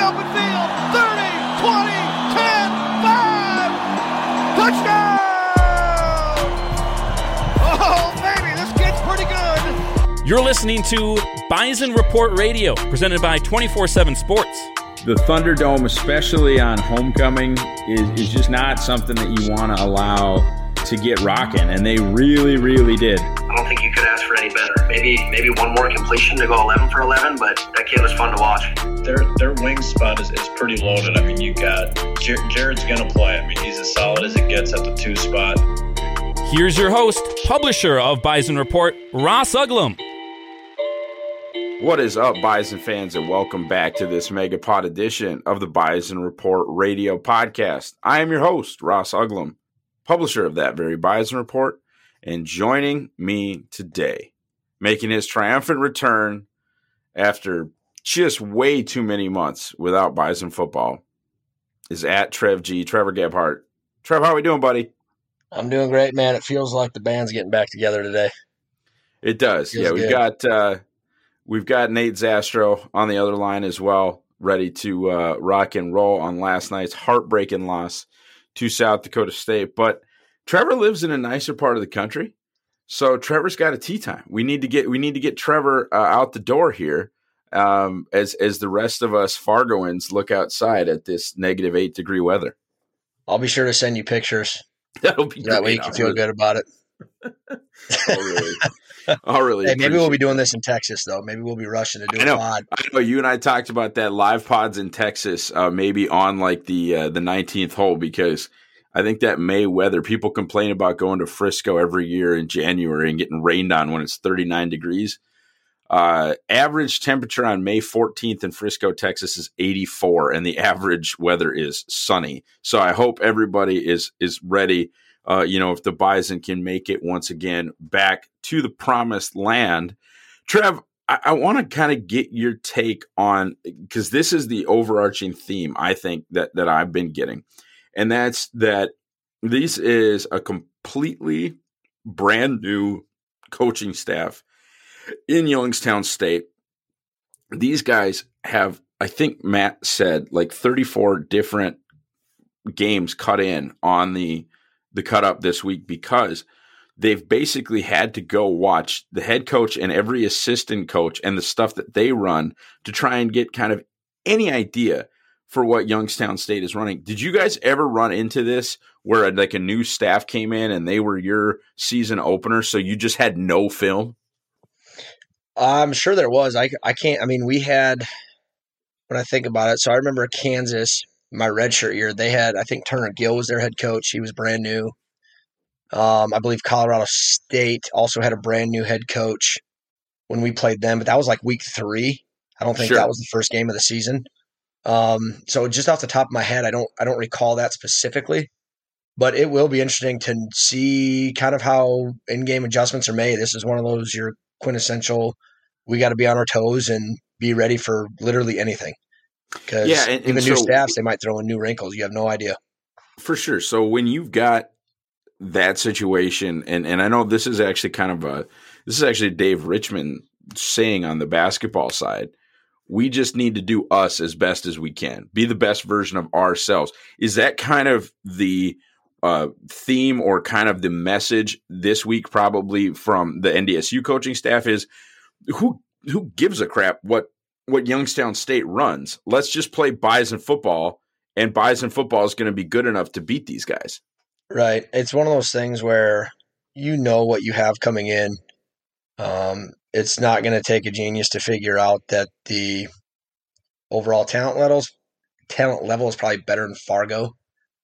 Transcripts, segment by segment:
open field. 30, 20, 10, 5. Touchdown! Oh, baby, this kid's pretty good. You're listening to Bison Report Radio, presented by 24/7 Sports. The Thunderdome, especially on homecoming, is just not something that you want to allow to get rocking, and they really, really did. I don't think you could ask for any better. Maybe one more completion to go 11 for 11, but that kid was fun to watch. Their wing spot is pretty loaded. I mean, you got Jared's going to play. I mean, he's as solid as it gets at the 2 spot. Here's your host, publisher of Bison Report, Ross Uglum. What is up, Bison fans, and welcome back to this Megapod edition of the Bison Report radio podcast. I am your host, Ross Uglum, publisher of that very Bison Report, and joining me today, making his triumphant return after just way too many months without Bison football, is at Trev G, Trevor Gebhart. Trev, how are we doing, buddy? I'm doing great, man. It feels like the band's getting back together today. It does. Yeah, we've got Nate Zastro on the other line as well, ready to rock and roll on last night's heartbreaking loss to South Dakota State. But Trevor lives in a nicer part of the country, so Trevor's got a tea time. We need to get Trevor out the door here as the rest of us Fargoans look outside at this -8-degree weather. I'll be sure to send you pictures. That'll be that way you can feel good about it. I'll really. Hey, maybe we'll be doing this in Texas, though. Maybe we'll be rushing to do a pod. I know. You and I talked about that live pods in Texas, maybe on like the 19th hole, because I think that May weather, people complain about going to Frisco every year in January and getting rained on when it's 39 degrees. Average temperature on May 14th in Frisco, Texas is 84, and the average weather is sunny. So I hope everybody is ready. If the Bison can make it once again back to the promised land. Trev, I want to kind of get your take on, because this is the overarching theme, I think, that I've been getting. And that's that this is a completely brand new coaching staff in Youngstown State. These guys have, I think Matt said, like 34 different games cut in on the cut up this week, because they've basically had to go watch the head coach and every assistant coach and the stuff that they run to try and get kind of any idea for what Youngstown State is running. Did you guys ever run into this where like a new staff came in and they were your season opener, so you just had no film? I'm sure there was. We had, when I think about it, so I remember Kansas, my redshirt year, they had, I think Turner Gill was their head coach. He was brand new. I believe Colorado State also had a brand new head coach when we played them, but that was like week 3. I don't think that was the first game of the season. So just off the top of my head, I don't recall that specifically, but it will be interesting to see kind of how in-game adjustments are made. This is one of those, your quintessential, we got to be on our toes and be ready for literally anything. Because even new staffs, they might throw in new wrinkles. You have no idea. For sure. So when you've got that situation, and I know this is actually Dave Richmond saying on the basketball side, we just need to do us as best as we can, be the best version of ourselves. Is that kind of the theme or kind of the message this week, probably from the NDSU coaching staff, is who gives a crap what Youngstown State runs? Let's just play Bison football, and Bison football is going to be good enough to beat these guys. Right. It's one of those things where you know what you have coming in. It's not going to take a genius to figure out that the overall talent level is probably better than Fargo.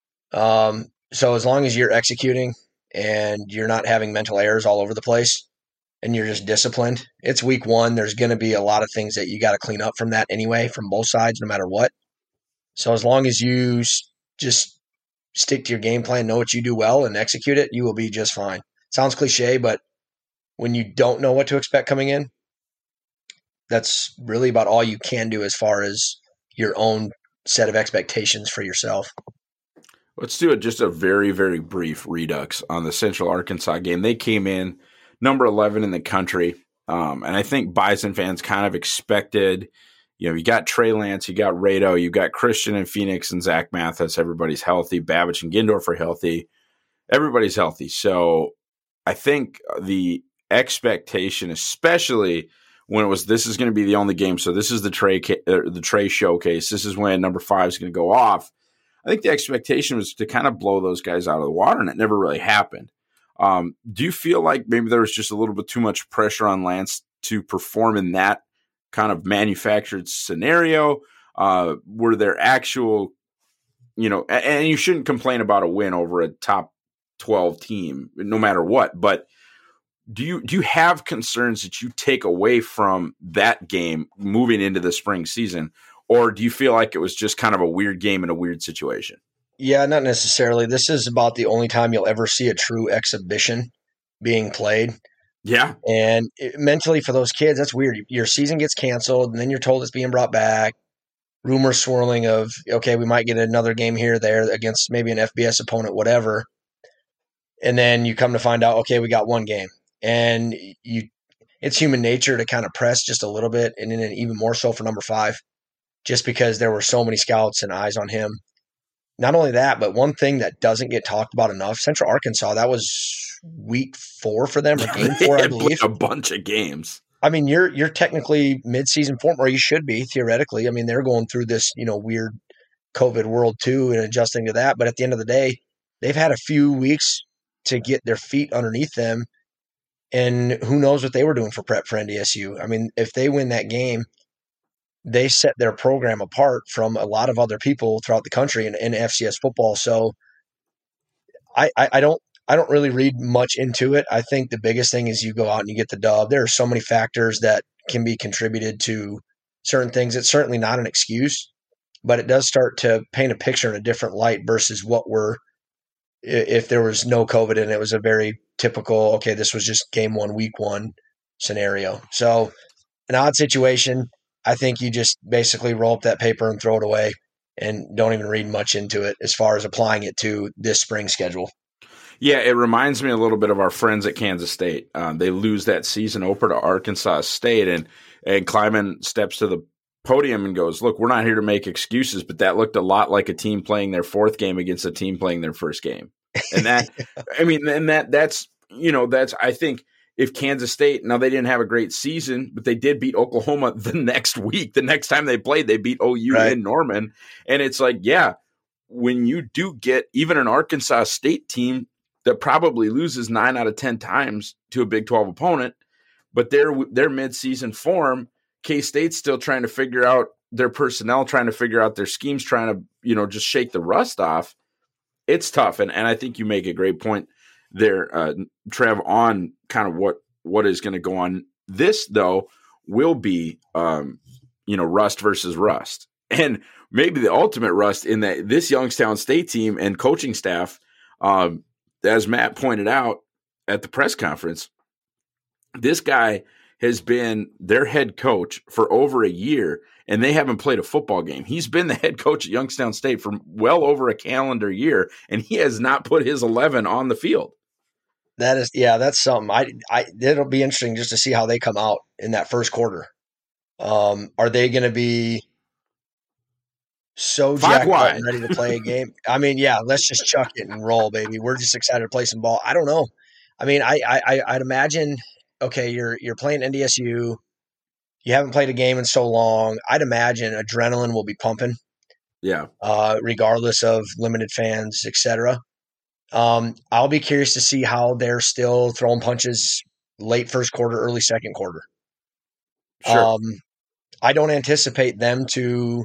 So as long as you're executing and you're not having mental errors all over the place, and you're just disciplined, it's week 1. There's going to be a lot of things that you got to clean up from that anyway, from both sides, no matter what. So as long as you just stick to your game plan, know what you do well, and execute it, you will be just fine. Sounds cliche, but when you don't know what to expect coming in, that's really about all you can do as far as your own set of expectations for yourself. Let's do just a very, very brief redux on the Central Arkansas game. They came in number 11 in the country. And I think Bison fans kind of expected You got Trey Lance, you got Rado, you got Christian and Phoenix and Zach Mathis. Everybody's healthy. Babbage and Gindorf are healthy. Everybody's healthy. So I think the expectation, especially when it was this is going to be the only game. So this is the Trey showcase. This is when number 5 is going to go off. I think the expectation was to kind of blow those guys out of the water, and it never really happened. Do you feel like maybe there was just a little bit too much pressure on Lance to perform in that kind of manufactured scenario? Were there actual, and you shouldn't complain about a win over a top 12 team, no matter what, but do you have concerns that you take away from that game moving into the spring season, or do you feel like it was just kind of a weird game in a weird situation? Yeah, not necessarily. This is about the only time you'll ever see a true exhibition being played. Yeah. And mentally for those kids, that's weird. Your season gets canceled, and then you're told it's being brought back. Rumors swirling of, okay, we might get another game here or there against maybe an FBS opponent, whatever. And then you come to find out, okay, we got one game. And it's human nature to kind of press just a little bit, and then even more so for number 5, just because there were so many scouts and eyes on him. Not only that, but one thing that doesn't get talked about enough, Central Arkansas, that was week 4 for them, or game 4, I believe. A bunch of games. I mean, you're technically mid-season form, or you should be, theoretically. I mean, they're going through this, weird COVID world too and adjusting to that. But at the end of the day, they've had a few weeks to get their feet underneath them. And who knows what they were doing for prep for NDSU. I mean, if they win that game, they set their program apart from a lot of other people throughout the country in FCS football. So I don't really read much into it. I think the biggest thing is you go out and you get the dub. There are so many factors that can be contributed to certain things. It's certainly not an excuse, but it does start to paint a picture in a different light versus if there was no COVID and it was a very typical, okay, this was just game 1, week 1 scenario. So an odd situation. I think you just basically roll up that paper and throw it away and don't even read much into it as far as applying it to this spring schedule. Yeah, it reminds me a little bit of our friends at Kansas State. They lose that season opener to Arkansas State, and Kleiman steps to the podium and goes, look, we're not here to make excuses, but that looked a lot like a team playing their 4th game against a team playing their 1st game. And that, that's I think if Kansas State, now they didn't have a great season, but they did beat Oklahoma the next week. The next time they played, they beat OU in Norman. And it's like, yeah, when you do get even an Arkansas State team that probably loses 9 out of 10 times to a Big 12 opponent, but their midseason form, K-State's still trying to figure out their personnel, trying to figure out their schemes, trying to, just shake the rust off. It's tough. And I think you make a great point there, Trev, on kind of what is going to go on. This, though, will be, rust versus rust. And maybe the ultimate rust in that this Youngstown State team and coaching staff, as Matt pointed out at the press conference, this guy has been their head coach for over a year, and they haven't played a football game. He's been the head coach at Youngstown State for well over a calendar year, and he has not put his 11 on the field. That's something. It'll be interesting just to see how they come out in that first quarter. Are they going to be so jacked up and ready to play a game? I mean, yeah, let's just chuck it and roll, baby. We're just excited to play some ball. I don't know. I mean, I'd imagine, okay, you're playing NDSU. You haven't played a game in so long. I'd imagine adrenaline will be pumping. Yeah. Regardless of limited fans, etc. I'll be curious to see how they're still throwing punches late first quarter, early second quarter. Sure. I don't anticipate them to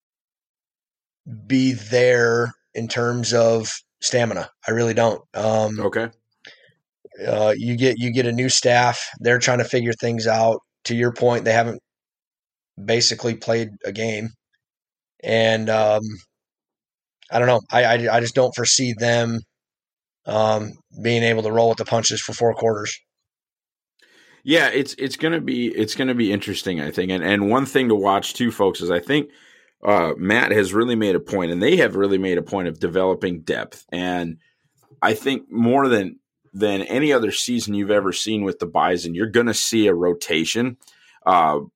be there in terms of stamina. I really don't. Okay. You get a new staff. They're trying to figure things out. To your point, they haven't basically played a game. And I don't know. I just don't foresee them being able to roll with the punches for 4 quarters. Yeah, it's gonna be interesting, I think. And one thing to watch too, folks, is I think Matt has really made a point, and they have really made a point of developing depth. And I think more than any other season you've ever seen with the Bison, you're gonna see a rotation.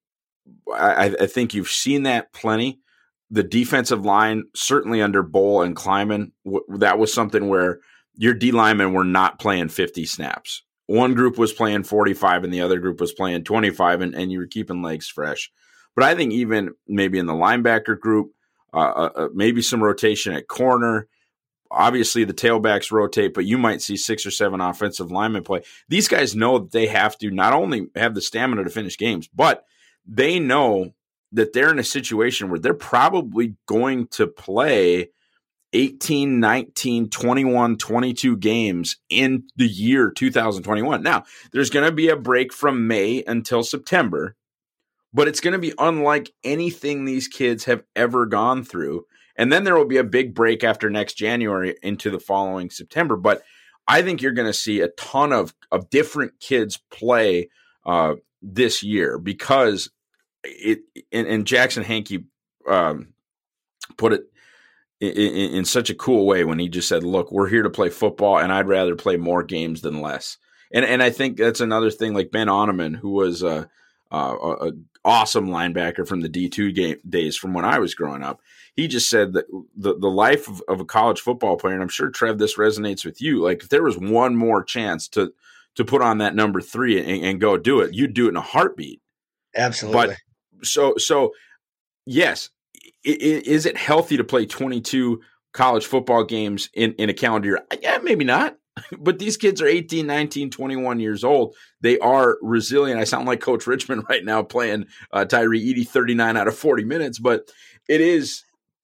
I think you've seen that plenty. The defensive line, certainly under Bowl and Kleiman, that was something where your D linemen were not playing 50 snaps. One group was playing 45 and the other group was playing 25, and you were keeping legs fresh. But I think even maybe in the linebacker group, maybe some rotation at corner. Obviously, the tailbacks rotate, but you might see 6 or 7 offensive linemen play. These guys know that they have to not only have the stamina to finish games, but they know that they're in a situation where they're probably going to play 18, 19, 21, 22 games in the year 2021. Now, there's going to be a break from May until September, but it's going to be unlike anything these kids have ever gone through. And then there will be a big break after next January into the following September. But I think you're going to see a ton of different kids play this year because and Jackson Hankey put it in such a cool way when he just said, look, we're here to play football, and I'd rather play more games than less. And I think that's another thing, like Ben Oneman, who was a awesome linebacker from the D2 days from when I was growing up. He just said that the life of a college football player, and I'm sure, Trev, this resonates with you, like if there was one more chance to put on that number 3 and go do it, you'd do it in a heartbeat. Absolutely. But so yes, is it healthy to play 22 college football games in a calendar year? Yeah, maybe not. But these kids are 18, 19, 21 years old. They are resilient. I sound like Coach Richmond right now playing Tyree Eady 39 out of 40 minutes, but it is,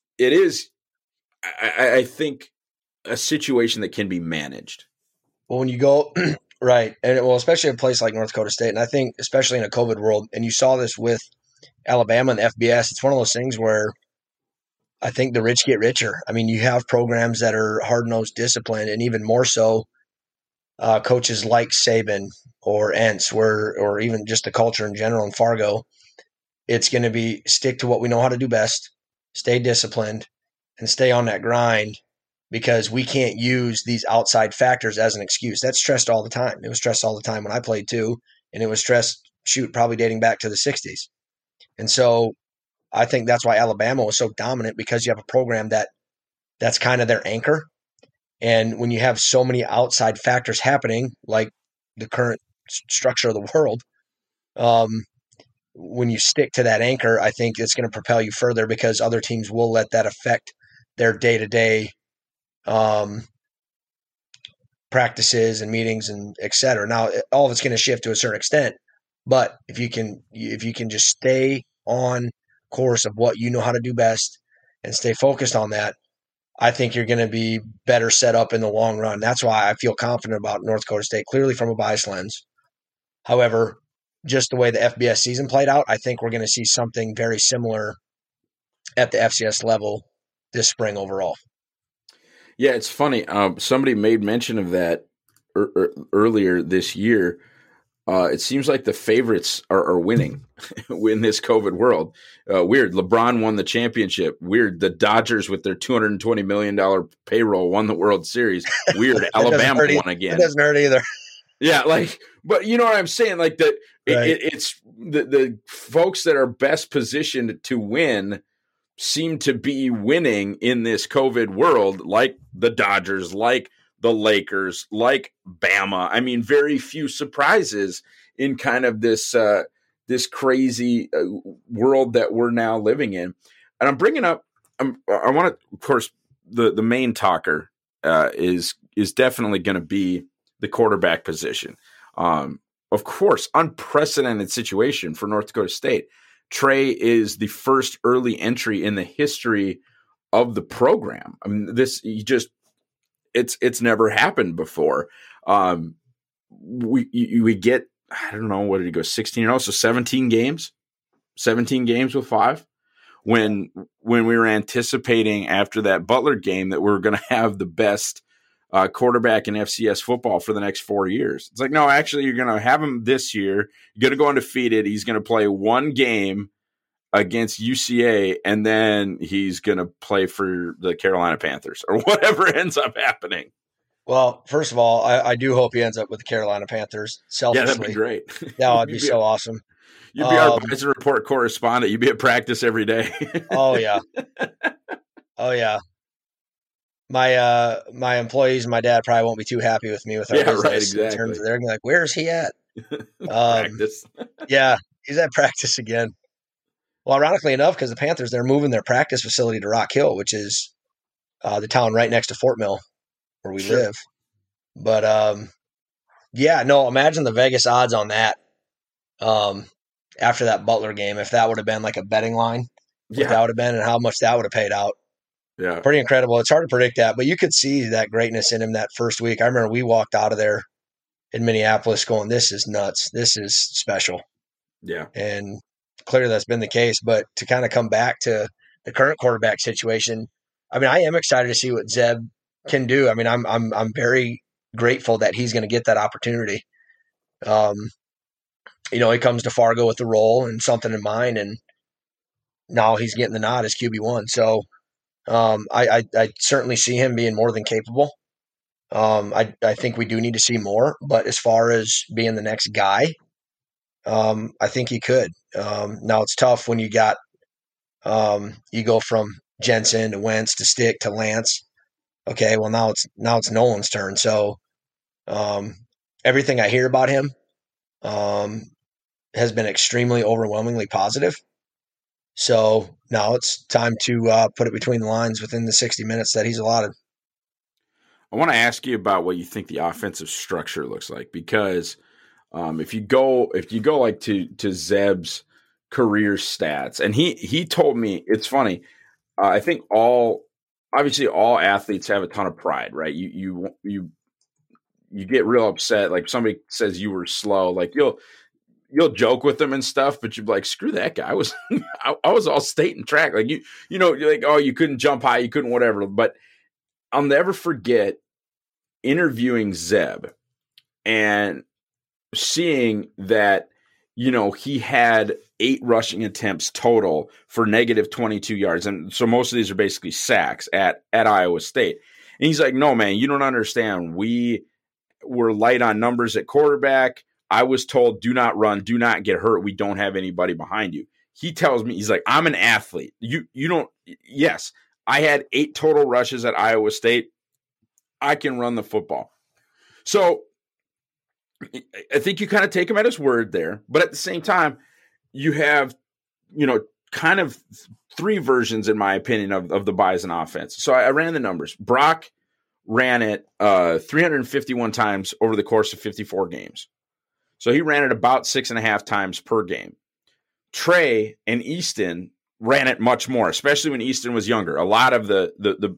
I think, a situation that can be managed. Well, when you go right, and well, especially a place like North Dakota State, and I think especially in a COVID world, and you saw this with Alabama and the FBS, it's one of those things where I think the rich get richer. I mean, you have programs that are hard-nosed, disciplined, and even more so, coaches like Saban or Entz, or even just the culture in general in Fargo. It's going to be stick to what we know how to do best, stay disciplined, and stay on that grind, because we can't use these outside factors as an excuse. That's stressed all the time. It was stressed all the time when I played too, and it was stressed, probably dating back to the 60s. And so I think that's why Alabama was so dominant, because you have a program that's kind of their anchor. And when you have so many outside factors happening, like the current structure of the world, when you stick to that anchor, I think it's going to propel you further, because other teams will let that affect their day-to-day practices and meetings and et cetera. Now, all of it's going to shift to a certain extent, but if you can just stay on course of what you know how to do best and stay focused on that, I think you're going to be better set up in the long run. That's why I feel confident about North Dakota State, clearly from a bias lens. However, just the way the FBS season played out, I think we're going to see something very similar at the FCS level this spring overall. Yeah, it's funny. Somebody made mention of that earlier this year. It seems like the favorites are winning in this COVID world. Weird. LeBron won the championship. Weird. The Dodgers with their $220 million payroll won the World Series. Weird. Alabama won again. It doesn't hurt either. Yeah, but you know what I'm saying? Like that, right. It's the folks that are best positioned to win seem to be winning in this COVID world, like the Dodgers, like the Lakers, like Bama. I mean, very few surprises in kind of this crazy world that we're now living in. And I'm bringing up, I want to, of course, the main talker is definitely going to be the quarterback position. Of course, unprecedented situation for North Dakota State. Trey is the first early entry in the history of the program. I mean, it's never happened before. We get, I don't know, what did he go, 16-0, so 17 games with 5. When we were anticipating after that Butler game that we were going to have the best quarterback in FCS football for the next 4 years. It's like, no, actually, you're going to have him this year. You're going to go undefeated. He's going to play one game against UCA, and then he's going to play for the Carolina Panthers or whatever ends up happening. Well, first of all, I do hope he ends up with the Carolina Panthers. Yeah, Selfishly, that'd be great. that would be so awesome. You'd be our Bison Report correspondent. You'd be at practice every day. Oh yeah, oh yeah. My employees, my dad probably won't be too happy with me with our business. Right, exactly. In terms of they're gonna be like, "Where's he at?" Practice. Yeah, he's at practice again. Well, ironically enough, because the Panthers, they're moving their practice facility to Rock Hill, which is the town right next to Fort Mill, where we live. But yeah, no, imagine the Vegas odds on that. After that Butler game, if that would have been like a betting line, what that would have been and how much that would have paid out. Yeah. Pretty incredible. It's hard to predict that, but you could see that greatness in him that first week. I remember we walked out of there in Minneapolis going, this is nuts. This is special. Yeah. And clearly that's been the case. But to kind of come back to the current quarterback situation, I mean, I am excited to see what Zeb can do. I mean, I'm very grateful that he's going to get that opportunity. You know, he comes to Fargo with the role and something in mind, and now he's getting the nod as QB1. So I certainly see him being more than capable. I think we do need to see more, but as far as being the next guy, I think he could. Now it's tough when you got you go from Jensen to Wentz to Stick to Lance. Okay, well now it's Nolan's turn. So everything I hear about him has been extremely overwhelmingly positive. So now it's time to put it between the lines within the 60 minutes that he's allotted. I want to ask you about what you think the offensive structure looks like, because if you go like to Zeb's career stats, and he told me, it's funny. I think obviously all athletes have a ton of pride, right? You get real upset, like if somebody says you were slow, like you'll joke with them and stuff, but you'd be like, screw that guy. I was all state and track. Like you know, you're like, oh, you couldn't jump high, you couldn't whatever. But I'll never forget interviewing Zeb and seeing that, you know, he had 8 rushing attempts total for negative 22 yards. And so most of these are basically sacks at Iowa State. And he's like, no, man, you don't understand. We were light on numbers at quarterback. I was told, do not run, do not get hurt. We don't have anybody behind you. He tells me, he's like, I'm an athlete. You don't, yes, I had 8 total rushes at Iowa State. I can run the football. So I think you kind of take him at his word there. But at the same time, you have, you know, kind of 3 versions, in my opinion, of the Bison offense. So I ran the numbers. Brock ran it 351 times over the course of 54 games. So he ran it about 6.5 times per game. Trey and Easton ran it much more, especially when Easton was younger. A lot of the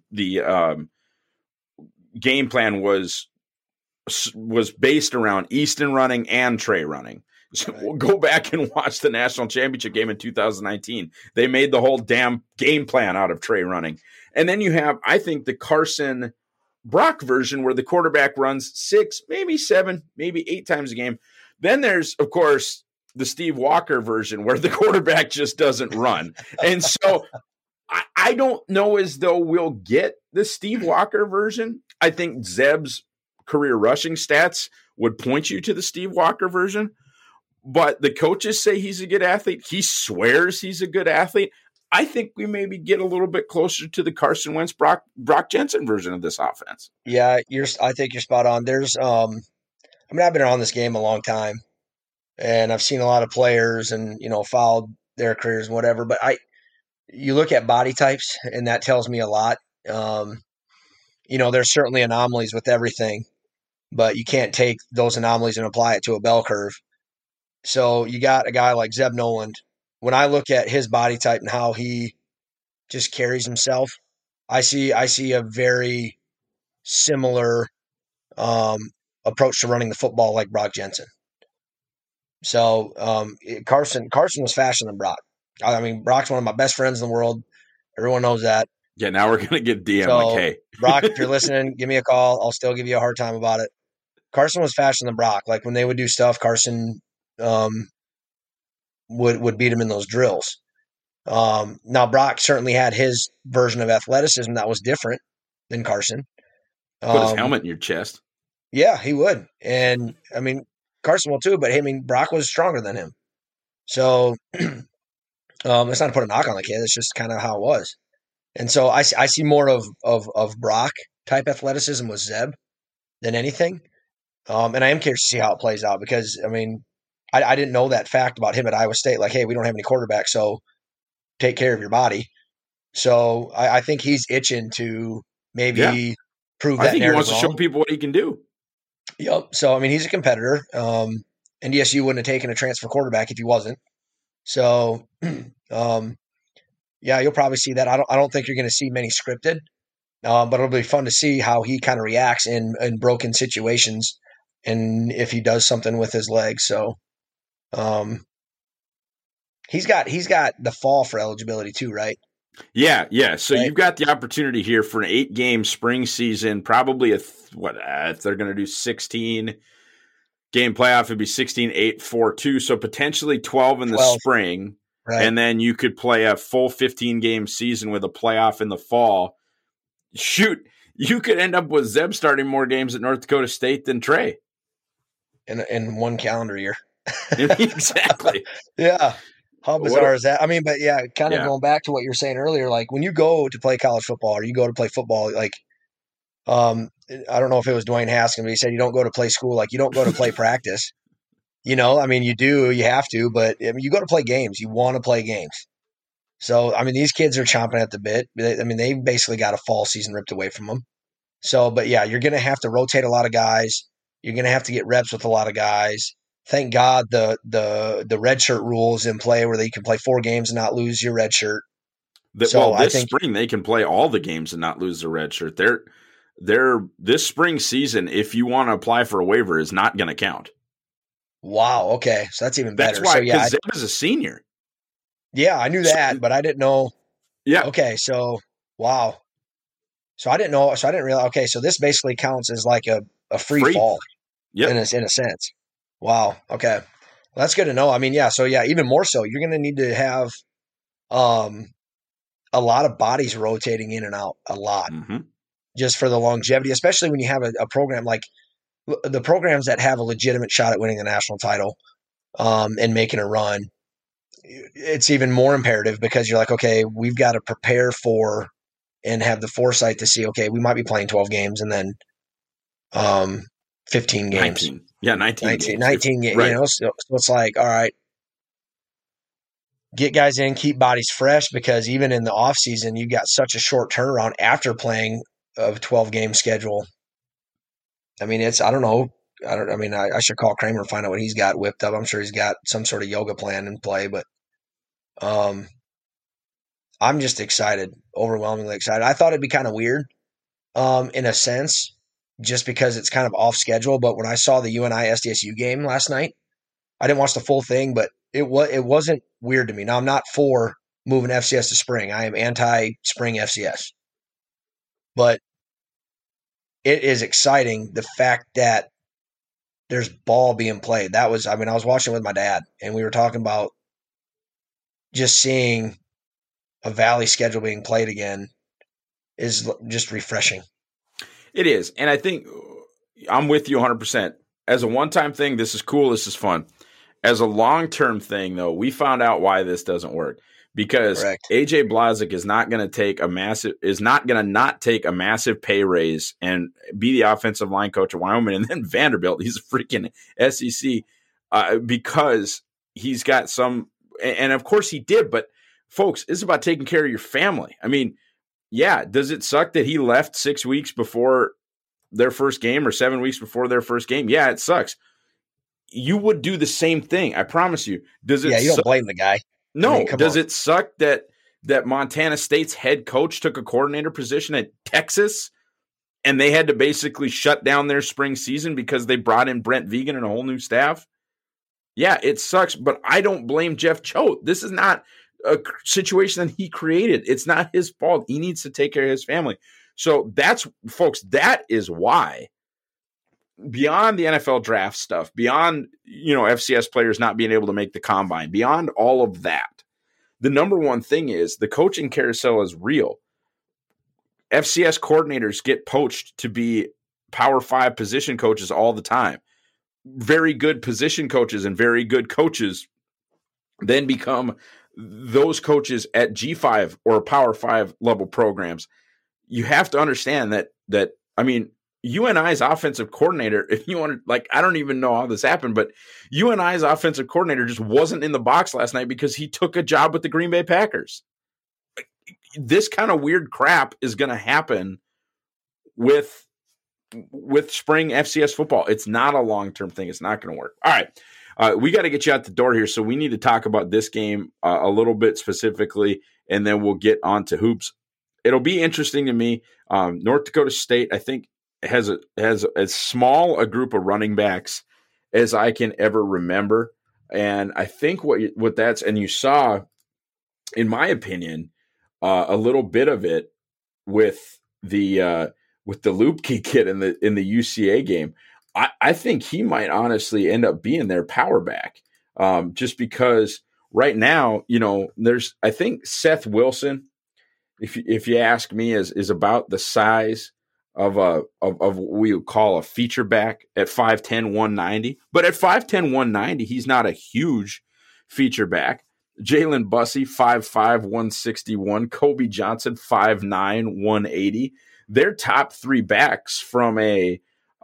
game plan was based around Easton running and Trey running. So we'll go back and watch the national championship game in 2019. They made the whole damn game plan out of Trey running. And then you have, I think, the Carson Brock version where the quarterback runs 6, maybe 7, maybe 8 times a game. Then there's, of course, the Steve Walker version where the quarterback just doesn't run. And so I don't know as though we'll get the Steve Walker version. I think Zeb's career rushing stats would point you to the Steve Walker version. But the coaches say he's a good athlete. He swears he's a good athlete. I think we maybe get a little bit closer to the Carson Wentz, Brock Jensen version of this offense. Yeah, I think you're spot on. There's I mean, I've been around this game a long time, and I've seen a lot of players and, you know, followed their careers and whatever. But you look at body types, and that tells me a lot. You know, there's certainly anomalies with everything, but you can't take those anomalies and apply it to a bell curve. So you got a guy like Zeb Noland. When I look at his body type and how he just carries himself, I see a very similar approach to running the football like Brock Jensen. So Carson was faster than Brock. I mean, Brock's one of my best friends in the world. Everyone knows that. Yeah, now we're going to get DM so, like, hey. Brock, if you're listening, give me a call. I'll still give you a hard time about it. Carson was faster than Brock. Like when they would do stuff, Carson would beat him in those drills. Now, Brock certainly had his version of athleticism that was different than Carson. Put his helmet in your chest. Yeah, he would. And, I mean, Carson will too, but, I mean, Brock was stronger than him. So, it's not to put a knock on the kid. It's just kind of how it was. And so I see more of Brock type athleticism with Zeb than anything. And I am curious to see how it plays out because, I mean, I didn't know that fact about him at Iowa State. Like, hey, we don't have any quarterback, so take care of your body. So I think he's itching to maybe prove that. I think he wants to show people what he can do. Yep. So, I mean, he's a competitor. NDSU wouldn't have taken a transfer quarterback if he wasn't. So, yeah, you'll probably see that. I don't think you're going to see many scripted, but it'll be fun to see how he kind of reacts in broken situations and if he does something with his legs. So, he's got the fall for eligibility too, right? Yeah. So you've got the opportunity here for an 8-game spring season, probably if they're going to do 16 game playoff, it'd be 16, 8, 4, 2. So potentially 12 in the spring. Right. And then you could play a full 15-game season with a playoff in the fall. Shoot, you could end up with Zeb starting more games at North Dakota State than Trey. In one calendar year. Exactly. Yeah. How bizarre is that? I mean, but yeah, kind of going back to what you were saying earlier, like when you go to play college football or you go to play football, like, I don't know if it was Dwayne Haskins, but he said you don't go to play school, like you don't go to play practice. You know, I mean, you do, you have to, but I mean, you go to play games. You want to play games. So, I mean, these kids are chomping at the bit. I mean, they basically got a fall season ripped away from them. So, but yeah, you're going to have to rotate a lot of guys. You're going to have to get reps with a lot of guys. Thank God the red shirt rule is in play where they can play 4 games and not lose your red shirt. This spring they can play all the games and not lose the red shirt. They're this spring season, if you want to apply for a waiver, is not going to count. Wow. Okay, so that's even better. That's why, so, yeah, Zeb is a senior. Yeah, I knew that, but I didn't know. Yeah. Okay, so wow. So I didn't know. So I didn't realize. Okay, so this basically counts as like a free fall. Yeah. In a sense. Wow. Okay. Well, that's good to know. I mean, yeah. So yeah, even more so, you're going to need to have a lot of bodies rotating in and out, a lot, just for the longevity, especially when you have a program like the programs that have a legitimate shot at winning the national title and making a run. It's even more imperative because you're like, okay, we've got to prepare for and have the foresight to see, okay, we might be playing 12 games and then 15 games. 19. Yeah, 19 games. 19 games. Right. You know, so it's like, all right, get guys in, keep bodies fresh, because even in the offseason, you've got such a short turnaround after playing a 12-game schedule. I mean, I don't know. I should call Kramer and find out what he's got whipped up. I'm sure he's got some sort of yoga plan in play, but I'm just excited, overwhelmingly excited. I thought it'd be kind of weird in a sense, just because it's kind of off schedule. But when I saw the UNI SDSU game last night, I didn't watch the full thing, but it wasn't weird to me. Now, I'm not for moving FCS to spring. I am anti-spring FCS. But it is exciting, the fact that there's ball being played. I was watching with my dad, and we were talking about just seeing a Valley schedule being played again is just refreshing. It is. And I think I'm with you 100%. As a one-time thing, this is cool. This is fun. As a long-term thing, though, we found out why this doesn't work. Because Correct. AJ Blazik is not going to not take a massive pay raise and be the offensive line coach at Wyoming, and then Vanderbilt. He's a freaking SEC because he's got some, and of course he did. But folks, it's about taking care of your family. I mean, yeah, does it suck that he left 6 weeks before their first game or 7 weeks before their first game? Yeah, it sucks. You would do the same thing. I promise you. Does it? Yeah, you don't blame the guy. No. Does it suck that Montana State's head coach took a coordinator position at Texas and they had to basically shut down their spring season because they brought in Brent Vigen and a whole new staff? Yeah, it sucks, but I don't blame Jeff Choate. This is not a situation that he created. It's not his fault. He needs to take care of his family. So that is why, beyond the NFL draft stuff, beyond, FCS players not being able to make the combine, beyond all of that, the number one thing is the coaching carousel is real. FCS coordinators get poached to be Power 5 position coaches all the time. Very good position coaches and very good coaches then become those coaches at G5 or Power 5 level programs. You have to understand that I mean, UNI's offensive coordinator, if you want to, like, I don't even know how this happened, but UNI's offensive coordinator just wasn't in the box last night because he took a job with the Green Bay Packers. This kind of weird crap is going to happen with spring FCS football. It's not a long-term thing. It's not going to work. All right. We got to get you out the door here. So we need to talk about this game a little bit specifically, and then we'll get on to hoops. It'll be interesting to me. North Dakota State, I think, has as small a group of running backs as I can ever remember. And I think what that's, and you saw, in my opinion, a little bit of it with the Lupke kid in the UCA game. I think he might honestly end up being their power back, just because right now, I think Seth Wilson, if you ask me, is about the size of what we would call a feature back at 5'10", 190. But at 5'10", 190, he's not a huge feature back. Jalen Bussey, 5'5", 161. Kobe Johnson, 5'9", 180. Their top three backs from DJ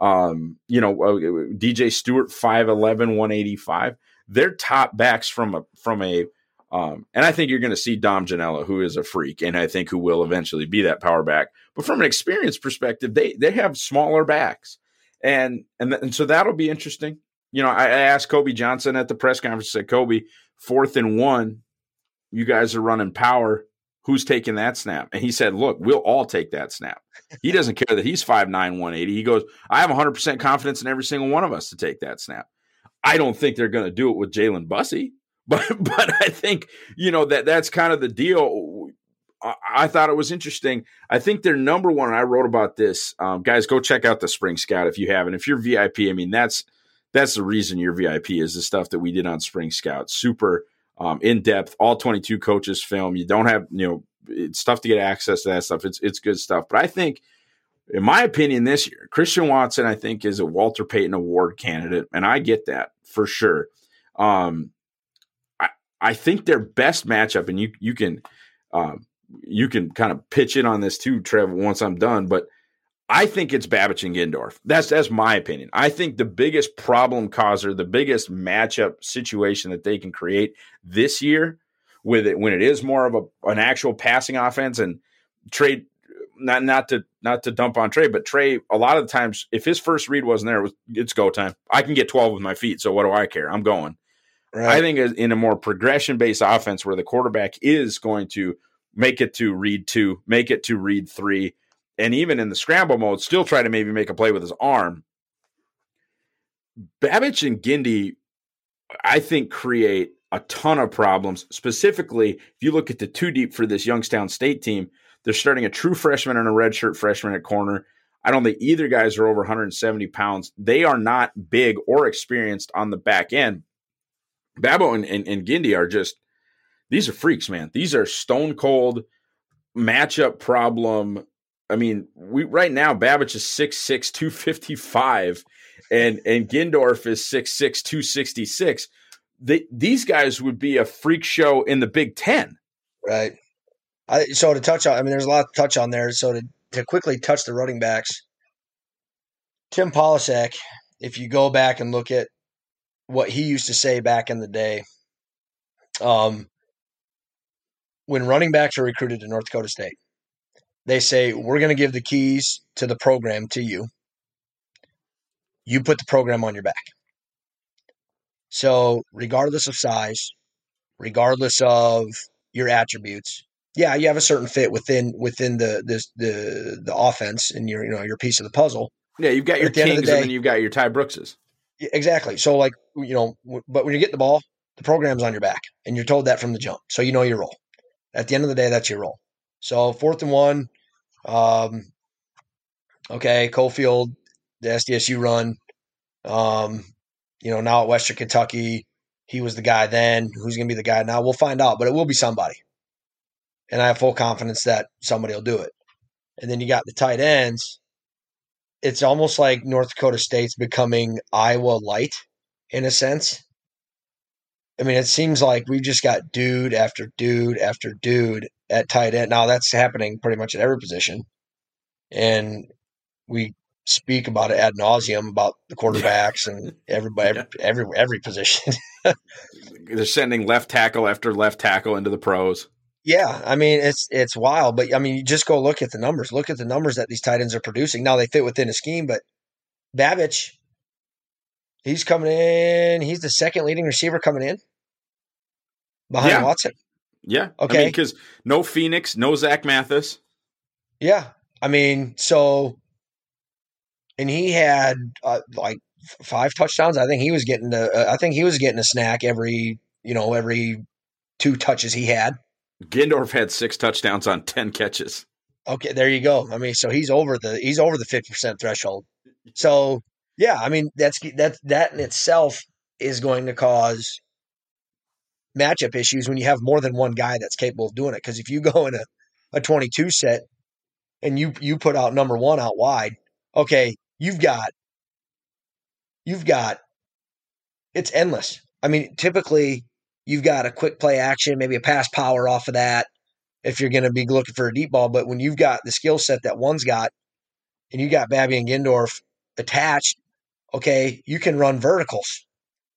Stewart, 5'11", 185. Their top backs from a and I think you're going to see Dom Janella, who is a freak, and I think who will eventually be that power back. But from an experience perspective, they have smaller backs, and so that'll be interesting. I asked Kobe Johnson at the press conference, said, Kobe, 4th and 1, you guys are running power. Who's taking that snap? And he said, look, we'll all take that snap. He doesn't care that he's 5'9", 180. He goes, I have 100% confidence in every single one of us to take that snap. I don't think they're going to do it with Jalen Bussey. But I think, that's kind of the deal. I thought it was interesting. I think they're number one, and I wrote about this. Guys, go check out the Spring Scout if you haven't. If you're VIP, I mean, that's the reason you're VIP, is the stuff that we did on Spring Scout. Super in-depth, all 22 coaches film. You don't have, it's tough to get access to that stuff. It's good stuff. But I think, in my opinion, this year, Christian Watson, I think, is a Walter Payton Award candidate, and I get that for sure. I think their best matchup, and you can kind of pitch in on this too, Trev, once I'm done, but I think it's Babich and Gindorf. That's my opinion. I think the biggest problem causer, the biggest matchup situation that they can create this year with it, when it is more of an actual passing offense, and Trey, not to dump on Trey, but Trey, a lot of the times, if his first read wasn't there, it's go time. I can get 12 with my feet, so what do I care? I'm going. Right. I think in a more progression-based offense where the quarterback is going to make it to read 2, make it to read 3, and even in the scramble mode, still try to maybe make a play with his arm. Babich and Gindy, I think, create a ton of problems. Specifically, if you look at the 2 deep for this Youngstown State team, they're starting a true freshman and a redshirt freshman at corner. I don't think either guys are over 170 pounds. They are not big or experienced on the back end. Babo and Gindy are just, these are freaks, man. These are stone cold matchup problem. I mean, right now, Babich is 6'6", 255, and Gindorf is 6'6", 266. These guys would be a freak show in the Big Ten. Right. So to touch on, there's a lot to touch on there. So to quickly touch the running backs, Tim Polasek, if you go back and look at what he used to say back in the day, when running backs are recruited to North Dakota State, they say, we're going to give the keys to the program to you. You put the program on your back. So regardless of size, regardless of your attributes, yeah, you have a certain fit within the offense and your piece of the puzzle. Yeah, you've got your Kings and then you've got your Ty Brookses. Exactly. So, but when you get the ball, the program's on your back, and you're told that from the jump. So you know your role. At the end of the day, that's your role. So 4th and 1, okay, Cofield, the SDSU run. Now at Western Kentucky, he was the guy then. Who's going to be the guy now? We'll find out, but it will be somebody. And I have full confidence that somebody will do it. and then you got the tight ends. It's almost like North Dakota State's becoming Iowa light in a sense. I mean, it seems like we've just got dude after dude after dude at tight end. Now that's happening pretty much at every position, and we speak about it ad nauseum about the quarterbacks and everybody, every position. They're sending left tackle after left tackle into the pros. Yeah, I mean it's wild, but I mean you just go look at the numbers. Look at the numbers that these tight ends are producing. Now they fit within a scheme, but Babich, he's coming in. He's the second leading receiver coming in behind Watson. Yeah. Okay. I mean, because no Phoenix, no Zach Mathis. Yeah. I mean, so, and he had like 5 touchdowns. I think he was getting a snack every 2 touches he had. Gindorf had 6 touchdowns on 10 catches. Okay, there you go. I mean, so he's over the 50% threshold. So yeah, I mean that in itself is going to cause matchup issues when you have more than one guy that's capable of doing it. Because if you go in a 22 set and you put out number 1 out wide, okay, you've got it's endless. I mean, typically you've got a quick play action, maybe a pass power off of that if you're going to be looking for a deep ball. But when you've got the skill set that one's got and you got Babby and Gindorf attached, okay, you can run verticals.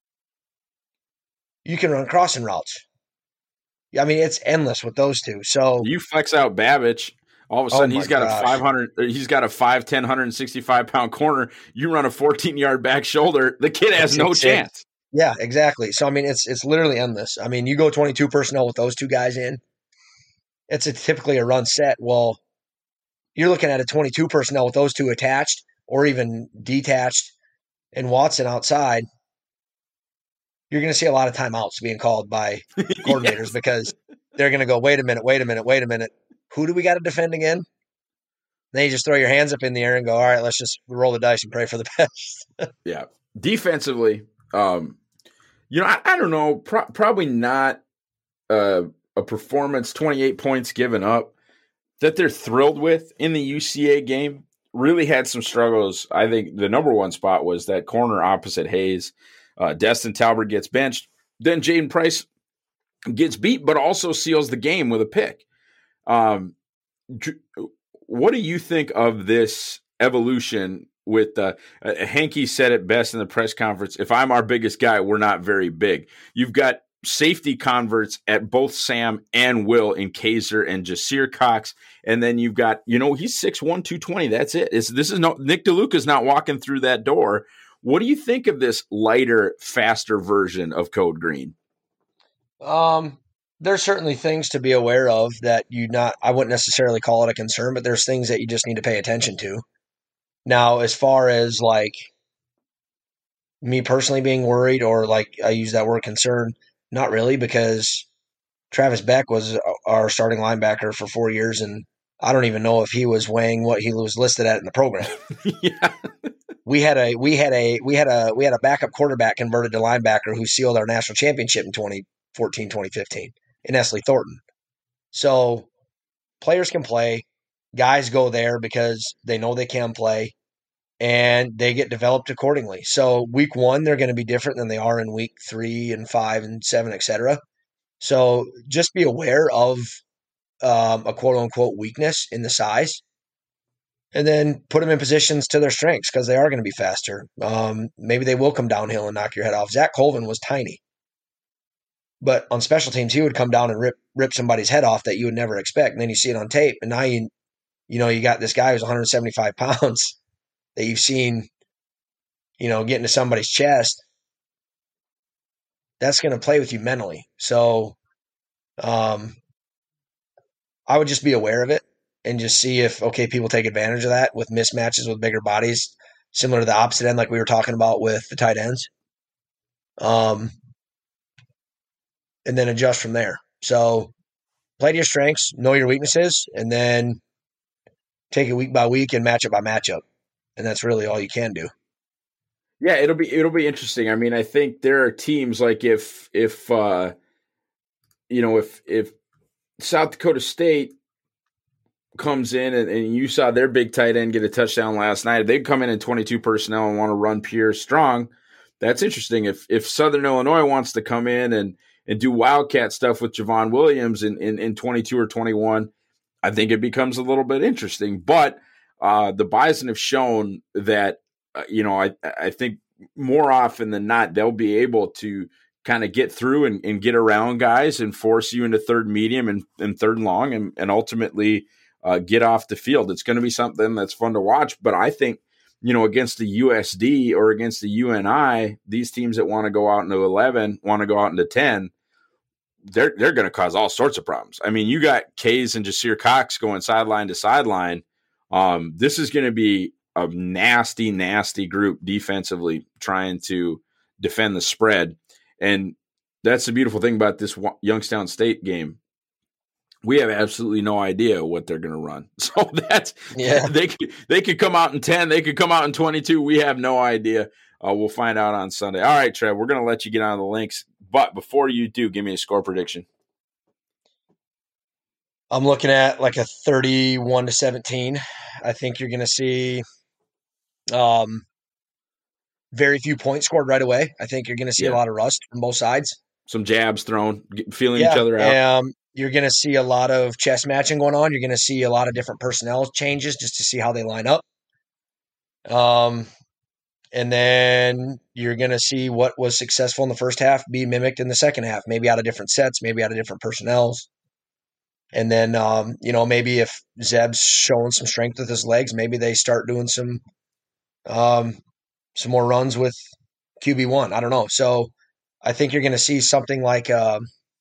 You can run crossing routes. I mean, it's endless with those two. So you flex out Babich, all of a sudden he's got a 5'10", 165-pound corner. You run a 14-yard back shoulder. The kid has no chance. Yeah, exactly. So I mean, it's literally endless. I mean, you go 22 personnel with those two guys in, it's typically a run set. Well, you're looking at a 22 personnel with those two attached or even detached and Watson outside. You're going to see a lot of timeouts being called by coordinators because they're going to go, wait a minute. Who do we got to defend again? Then you just throw your hands up in the air and go, all right, let's just roll the dice and pray for the best. Yeah. Defensively, I don't know, probably not a performance, 28 points given up that they're thrilled with in the UCA game. Really had some struggles. I think the number 1 spot was that corner opposite Hayes. Destin Talbert gets benched. Then Jaden Price gets beat, but also seals the game with a pick. What do you think of this evolution with Hankey said it best in the press conference, if I'm our biggest guy, we're not very big. You've got safety converts at both Sam and Will in Kaiser and Jasir Cox. And then you've got, he's 6'1", 220. That's it. Nick DeLuca's not walking through that door. What do you think of this lighter, faster version of Code Green? There's certainly things to be aware of that I wouldn't necessarily call it a concern, but there's things that you just need to pay attention to. Now, as far as like me personally being worried or like I use that word concern, not really, because Travis Beck was our starting linebacker for 4 years, and I don't even know if he was weighing what he was listed at in the program. Yeah. We had a backup quarterback converted to linebacker who sealed our national championship in 2014, 2015 in Esley Thornton. So players can play, guys go there because they know they can play, and they get developed accordingly. So week 1, they're going to be different than they are in week 3 and 5 and 7, etc. So just be aware of a quote-unquote weakness in the size, and then put them in positions to their strengths because they are going to be faster. Maybe they will come downhill and knock your head off. Zach Colvin was tiny, but on special teams, he would come down and rip somebody's head off that you would never expect. And then you see it on tape, and now you got this guy who's 175 pounds that you've seen, get into somebody's chest. That's going to play with you mentally. So, I would just be aware of it and just see if, people take advantage of that with mismatches with bigger bodies, similar to the opposite end like we were talking about with the tight ends. And then adjust from there. So play to your strengths, know your weaknesses, and then take it week by week and matchup by matchup. And that's really all you can do. Yeah, it'll be interesting. I mean, I think there are teams like if South Dakota State comes in and you saw their big tight end get a touchdown last night, if they come in 22 personnel and want to run pure strong, that's interesting. If Southern Illinois wants to come in and do Wildcat stuff with Javon Williams in 22 or 21, I think it becomes a little bit interesting. But the Bison have shown that, I think more often than not, they'll be able to kind of get through and get around guys and force you into third medium and third and long and ultimately get off the field. It's going to be something that's fun to watch. But I think, against the USD or against the UNI, these teams that want to go out into 11, want to go out into 10, they're going to cause all sorts of problems. I mean, you got Kays and Jasir Cox going sideline to sideline. This is going to be a nasty, nasty group defensively trying to defend the spread. And that's the beautiful thing about this Youngstown State game. We have absolutely no idea what they're going to run. So they could come out in 10, they could come out in 22. We have no idea. We'll find out on Sunday. All right, Trev, we're going to let you get on the links. But before you do, give me a score prediction. I'm looking at like a 31-17. I think you're going to see very few points scored right away. I think you're going to see a lot of rust from both sides. Some jabs thrown, feeling each other out. You're going to see a lot of chess matching going on. You're going to see a lot of different personnel changes just to see how they line up. And then you're going to see what was successful in the first half be mimicked in the second half, maybe out of different sets, maybe out of different personnels. And then, maybe if Zeb's showing some strength with his legs, maybe they start doing some more runs with QB1. I don't know. So I think you're going to see something like, a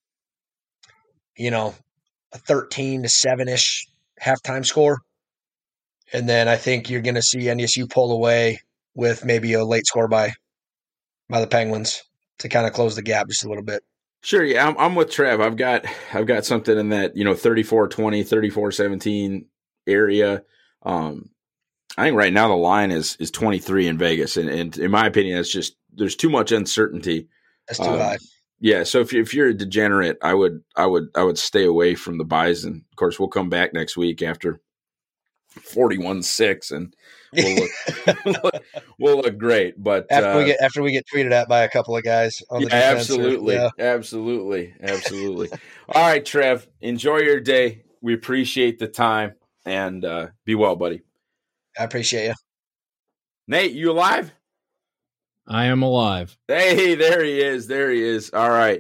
13-7-ish halftime score. And then I think you're going to see NDSU pull away with maybe a late score by the Penguins to kind of close the gap just a little bit. Sure, yeah, I'm with Trev. I've got something in that 34-20, 34-17 area. I think right now the line is 23 in Vegas, and in my opinion, it's just there's too much uncertainty. That's too high. Yeah, so if you're a degenerate, I would stay away from the Bison. Of course, we'll come back next week after 41-6, and we'll look great. But after we get tweeted at by a couple of guys on the defense, absolutely. All right, Trev, enjoy your day. We appreciate the time, and be well, buddy. I appreciate you. Nate, you alive? I am alive. Hey, there he is. All right.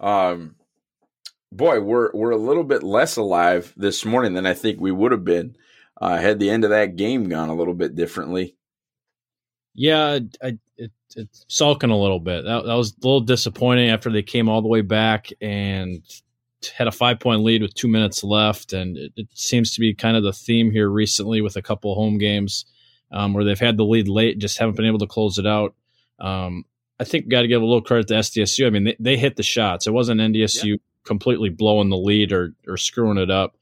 Boy, we're a little bit less alive this morning than I think we would have been had the end of that game gone a little bit differently. Yeah, it's sulking a little bit. That was a little disappointing after they came all the way back and had a 5-point lead with 2 minutes left. And it seems to be kind of the theme here recently with a couple of home games where they've had the lead late, just haven't been able to close it out. I think we got to give a little credit to SDSU. I mean, they hit the shots. It wasn't NDSU completely blowing the lead or screwing it up.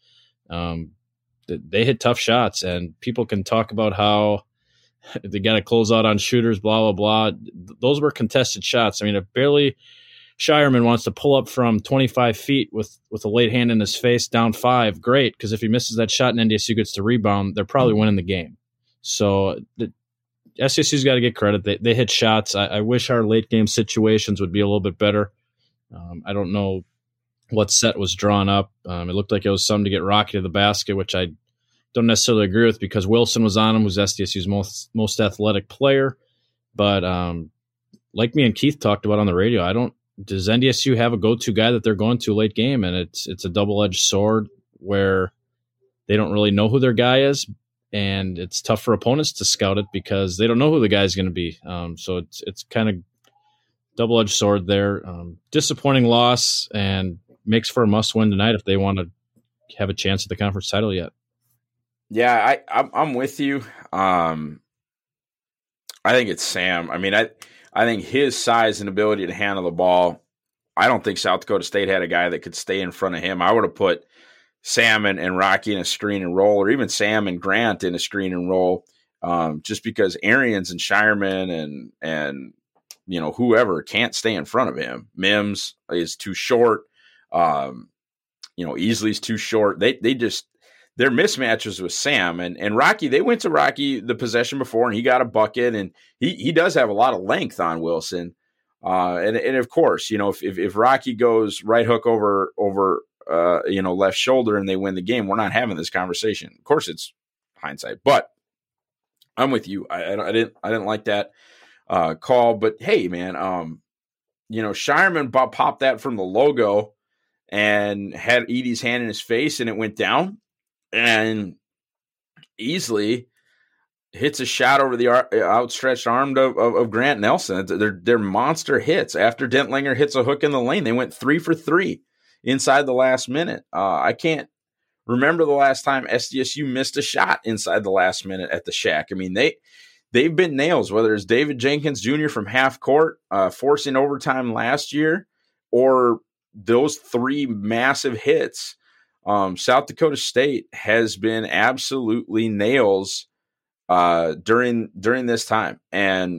They hit tough shots, and people can talk about how they got to close out on shooters, blah, blah, blah. Those were contested shots. I mean, if Barely Shireman wants to pull up from 25 feet with a late hand in his face down 5, great, because if he misses that shot and NDSU gets the rebound, they're probably winning the game. So SDSU's got to get credit. They hit shots. I wish our late game situations would be a little bit better. I don't know what set was drawn up. It looked like it was something to get Rocky to the basket, which I don't necessarily agree with because Wilson was on him, who's SDSU's most athletic player. But like me and Keith talked about on the radio, does NDSU have a go-to guy that they're going to late game? And it's a double-edged sword where they don't really know who their guy is, and it's tough for opponents to scout it because they don't know who the guy is going to be. So it's kind of double-edged sword there. Disappointing loss, and makes for a must-win tonight if they want to have a chance at the conference title yet. Yeah, I'm with you. I think it's Sam. I mean, I think his size and ability to handle the ball, I don't think South Dakota State had a guy that could stay in front of him. I would have put Sam and Rocky in a screen and roll, or even Sam and Grant in a screen and roll, just because Arians and Shireman and whoever can't stay in front of him. Mims is too short. Easley's too short. They just their mismatches with Sam and Rocky. They went to Rocky the possession before, and he got a bucket, and he does have a lot of length on Wilson. And of course, if Rocky goes right hook over left shoulder and they win the game, we're not having this conversation. Of course, it's hindsight, but I'm with you. I didn't like that call, but hey, man, Shireman popped that from the logo and had Edey's hand in his face, and it went down, and easily hits a shot over the outstretched arm of Grant Nelson. They're monster hits. After Dentlinger hits a hook in the lane, they went 3 for 3 inside the last minute. I can't remember the last time SDSU missed a shot inside the last minute at the Shack. I mean, they've been nails, whether it's David Jenkins Jr. from half court forcing overtime last year, or those 3 massive hits. South Dakota State has been absolutely nails during this time, and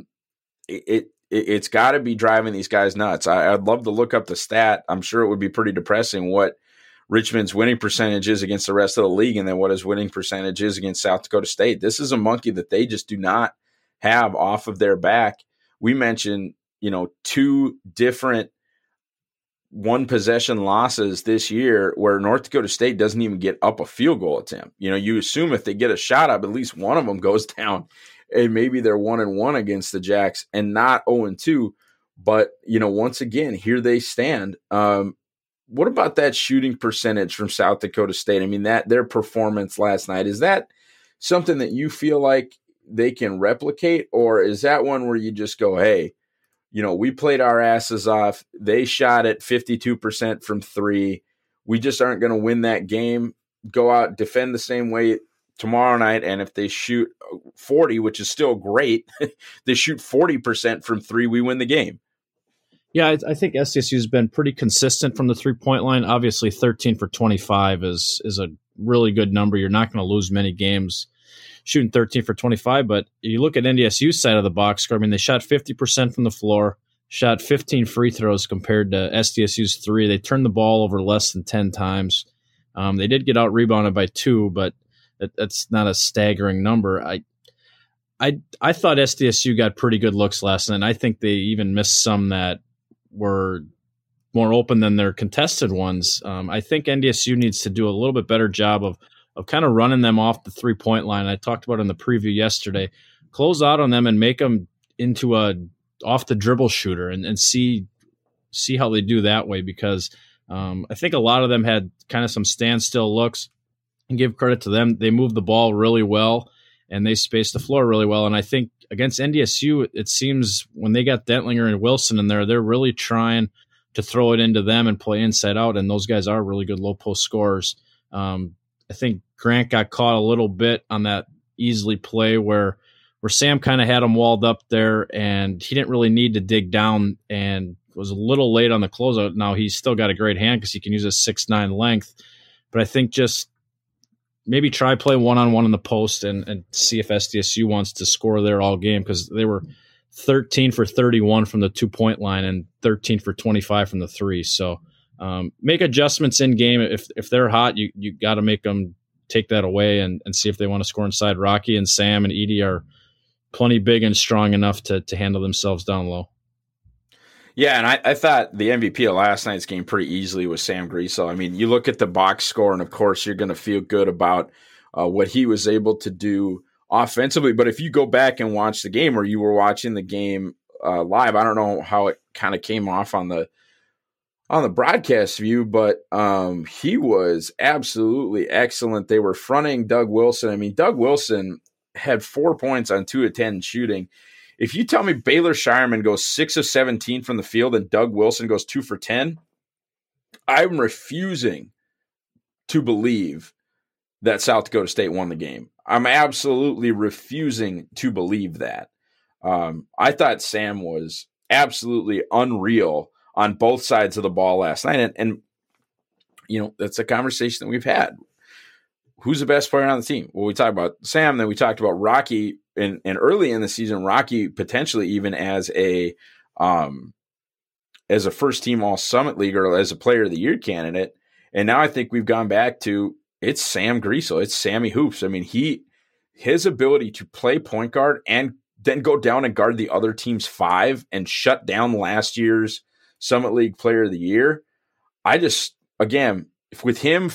it's got to be driving these guys nuts. I'd love to look up the stat. I'm sure it would be pretty depressing what Richmond's winning percentage is against the rest of the league, and then what his winning percentage is against South Dakota State. This is a monkey that they just do not have off of their back. We mentioned, 2 different one possession losses this year where North Dakota State doesn't even get up a field goal attempt. You assume if they get a shot up, at least one of them goes down, and maybe they're 1-1 against the Jacks and not 0-2. But, once again, here they stand. What about that shooting percentage from South Dakota State? I mean, their performance last night, is that something that you feel like they can replicate, or is that one where you just go, hey, we played our asses off. They shot at 52% from 3. We just aren't going to win that game. Go out, defend the same way tomorrow night, and if they shoot 40, which is still great, they shoot 40% from 3, we win the game. Yeah, I think SDSU has been pretty consistent from the 3-point line. Obviously, 13 for 25 is a really good number. You're not going to lose many games shooting 13 for 25, but you look at NDSU's side of the box score. I mean, they shot 50% from the floor, shot 15 free throws compared to SDSU's 3. They turned the ball over less than 10 times. They did get out rebounded by 2, but that's not a staggering number. I thought SDSU got pretty good looks last night. I think they even missed some that were more open than their contested ones. I think NDSU needs to do a little bit better job of kind of running them off the 3-point line. I talked about it in the preview yesterday. Close out on them and make them into a off the dribble shooter and see how they do that way, because I think a lot of them had kind of some standstill looks, and give credit to them. They moved the ball really well and they spaced the floor really well. And I think against NDSU, it seems when they got Dentlinger and Wilson in there, they're really trying to throw it into them and play inside out. And those guys are really good low post scorers. I think Grant got caught a little bit on that easily play where Sam kind of had him walled up there, and he didn't really need to dig down and was a little late on the closeout. Now he's still got a great hand because he can use a 6'9" length, but I think just maybe try play one-on-one in the post and see if SDSU wants to score there all game, because they were 13 for 31 from the 2-point line and 13 for 25 from the 3. So make adjustments in game. If they're hot, you got to make them take that away and see if they want to score inside. Rocky and Sam and Edey are plenty big and strong enough to handle themselves down low. Yeah, and I thought the MVP of last night's game pretty easily was Sam Griesel. I mean, you look at the box score, and of course you're going to feel good about what he was able to do offensively. But if you go back and watch the game, or you were watching the game live, I don't know how it kind of came off on the broadcast view, but he was absolutely excellent. They were fronting Doug Wilson. I mean, Doug Wilson had 4 points on 2 of 10 shooting. If you tell me Baylor Shireman goes 6 of 17 from the field and Doug Wilson goes 2 for 10, I'm refusing to believe that South Dakota State won the game. I'm absolutely refusing to believe that. I thought Sam was absolutely unreal on both sides of the ball last night. And that's a conversation that we've had. Who's the best player on the team? Well, we talked about Sam, then we talked about Rocky, and early in the season, Rocky potentially even as a first team All Summit League or as a Player of the Year candidate. And now I think we've gone back to it's Sam Griesel. It's Sammy Hoops. I mean, his ability to play point guard and then go down and guard the other team's 5 and shut down last year's Summit League Player of the Year. I just, again, with him,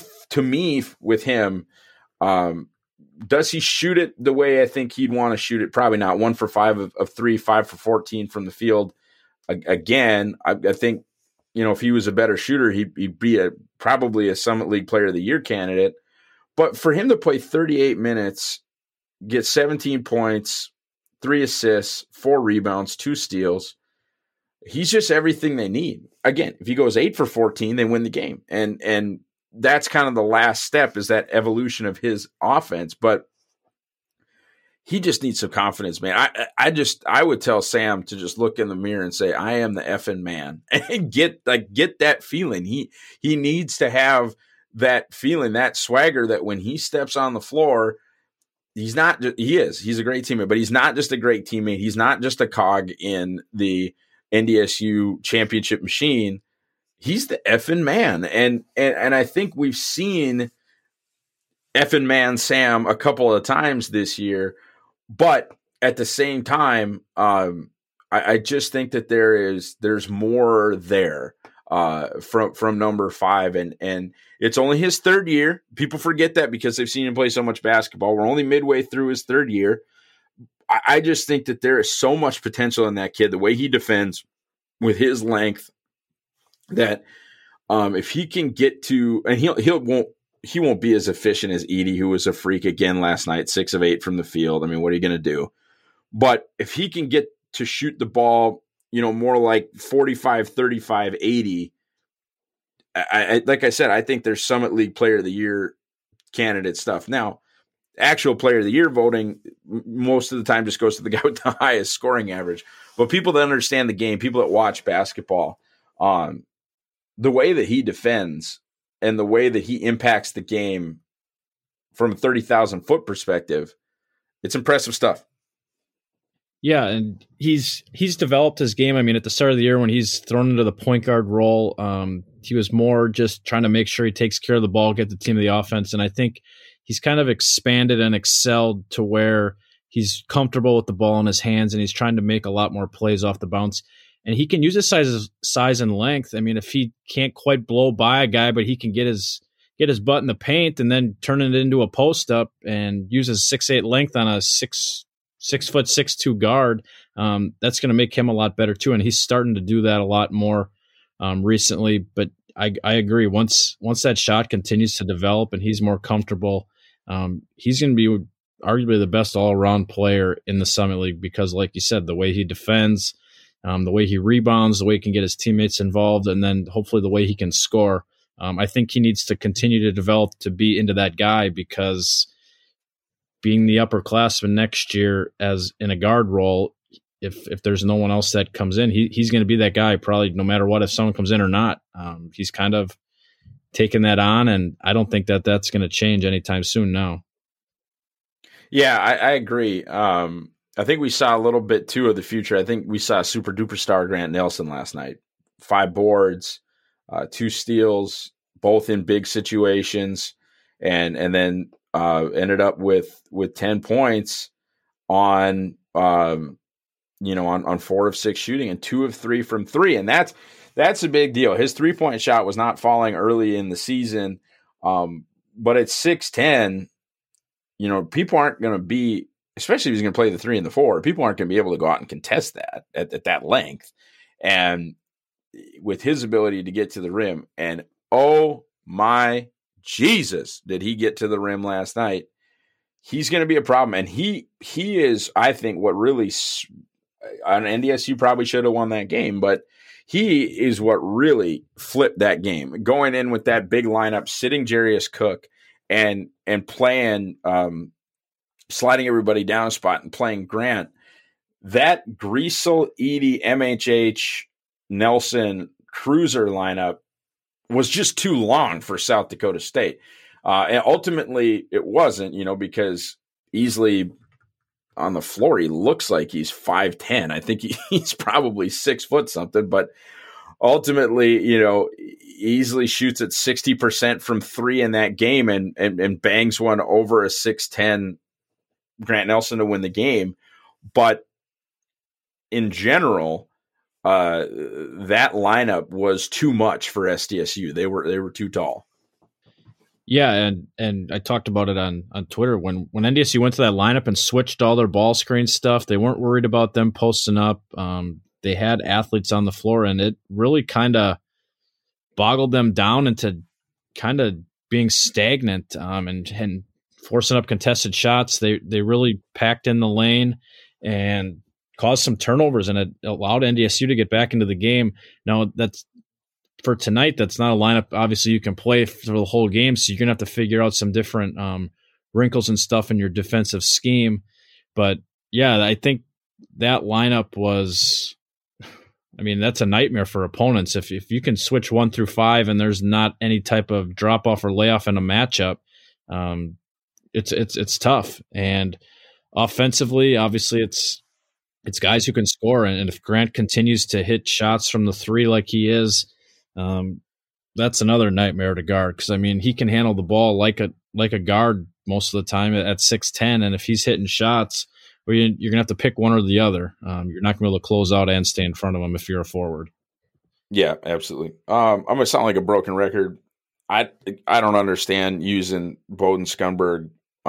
does he shoot it the way I think he'd want to shoot it? Probably not. 1 for 5 of 3, 5 for 14 from the field. Again, I think, if he was a better shooter, he'd be probably a Summit League Player of the Year candidate. But for him to play 38 minutes, get 17 points, 3 assists, 4 rebounds, 2 steals, he's just everything they need. Again, if he goes 8 for 14, they win the game. And that's kind of the last step, is that evolution of his offense. But he just needs some confidence, man. I would tell Sam to just look in the mirror and say, I am the effing man, and get that feeling. He needs to have that feeling, that swagger, that when he steps on the floor, he's a great teammate, but he's not just a great teammate. He's not just a cog in the NDSU championship machine. He's the effing man. And I think we've seen effing man Sam a couple of times this year, but at the same time, I just think that there's more there from number 5, and it's only his 3rd year. People forget that because they've seen him play so much basketball. We're only midway through his 3rd year. I just think that there is so much potential in that kid, the way he defends with his length, that if he can get to, and he won't be as efficient as Edey, who was a freak again last night, 6 of 8 from the field. I mean, what are you going to do? But if he can get to shoot the ball, more like 45, 35, 80, like I said, I think there's Summit League Player of the Year candidate stuff. Now, actual Player of the Year voting most of the time just goes to the guy with the highest scoring average. But people that understand the game, people that watch basketball, the way that he defends and the way that he impacts the game from a 30,000 foot perspective, it's impressive stuff. Yeah, and he's developed his game. I mean, at the start of the year when he's thrown into the point guard role, he was more just trying to make sure he takes care of the ball, get the team to the offense. And I think he's kind of expanded and excelled to where he's comfortable with the ball in his hands, and he's trying to make a lot more plays off the bounce. And he can use his size and length. I mean, if he can't quite blow by a guy, but he can get his butt in the paint and then turn it into a post up and use his 6'8" length on a 6'6" guard, that's going to make him a lot better too. And he's starting to do that a lot more recently. But I agree. Once that shot continues to develop and he's more comfortable, he's going to be arguably the best all-around player in the Summit League, because, like you said, the way he defends, the way he rebounds, the way he can get his teammates involved, and then hopefully the way he can score. I think he needs to continue to develop to be into that guy, because being the upperclassman next year as in a guard role, if there's no one else that comes in, he's going to be that guy probably no matter what, if someone comes in or not. He's kind of taken that on, and I don't think that that's going to change anytime soon now. Yeah, I agree. I think we saw a little bit too of the future. I think we saw super duper star Grant Nelson last night. 5 boards, 2 steals, both in big situations, and then ended up with 10 points on on 4 of 6 shooting and 2 of 3 from 3, and that's a big deal. His 3-point shot was not falling early in the season, but at 6'10", people aren't going to be, especially if he's going to play the 3 and the 4, people aren't going to be able to go out and contest that at that length. And with his ability to get to the rim, and oh my Jesus, did he get to the rim last night? He's going to be a problem. And he is, I think, what really, on NDSU probably should have won that game, but he is what really flipped that game. Going in with that big lineup, sitting Jarius Cook and playing, sliding everybody down a spot and playing Grant. That Griesel, Edey, MHH, Nelson, Cruiser lineup was just too long for South Dakota State. And ultimately it wasn't, because Easley on the floor, he looks like he's 5'10". I think he's probably 6 foot something, but ultimately, easily shoots at 60% from three in that game and bangs one over a 6'10" Grant Nelson to win the game. But in general, that lineup was too much for SDSU. They were too tall. Yeah, and I talked about it on Twitter. When NDSU went to that lineup and switched all their ball screen stuff, they weren't worried about them posting up. They had athletes on the floor, and it really kind of boggled them down into kind of being stagnant and forcing up contested shots. They really packed in the lane and caused some turnovers, and it allowed NDSU to get back into the game. Now, that's for tonight. That's not a lineup, obviously, you can play for the whole game, so you're going to have to figure out some different wrinkles and stuff in your defensive scheme. But, yeah, I think that lineup was – I mean, that's a nightmare for opponents. If you can switch 1 through 5 and there's not any type of drop-off or layoff in a matchup, it's tough. And offensively, obviously, it's guys who can score. And if Grant continues to hit shots from the three like he is, that's another nightmare to guard. Because, I mean, he can handle the ball like a guard most of the time at 6'10", and if he's hitting shots, well, you're going to have to pick one or the other. You're not going to be able to close out and stay in front of him if you're a forward. Yeah, absolutely. I'm going to sound like a broken record. I don't understand using Bowden Scunberg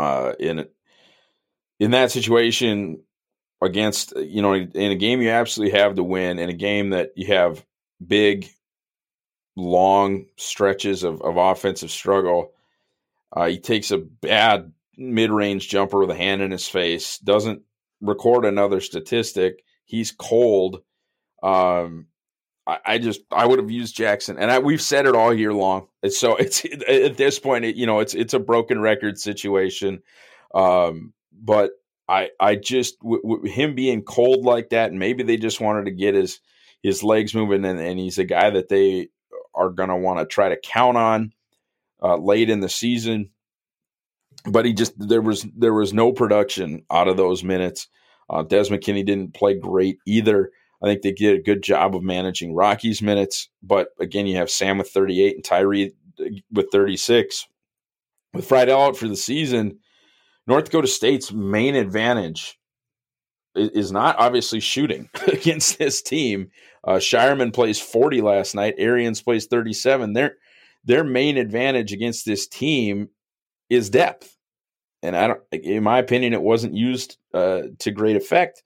in that situation against, in a game you absolutely have to win, in a game that you have big, long stretches of offensive struggle. He takes a bad mid-range jumper with a hand in his face, doesn't record another statistic. He's cold. I would have used Jackson, and we've said it all year long. It's at this point, it's a broken record situation. But I just him being cold like that, and maybe they just wanted to get his legs moving, and he's a guy that they are going to want to try to count on late in the season. But there was no production out of those minutes. Des McKinney didn't play great either. I think they did a good job of managing Rocky's minutes. But again, you have Sam with 38 and Tyree with 36. With Friedel out for the season, North Dakota State's main advantage is not obviously shooting against this team. Shireman plays 40 last night. Arians plays 37. Their main advantage against this team is depth. And in my opinion, it wasn't used to great effect.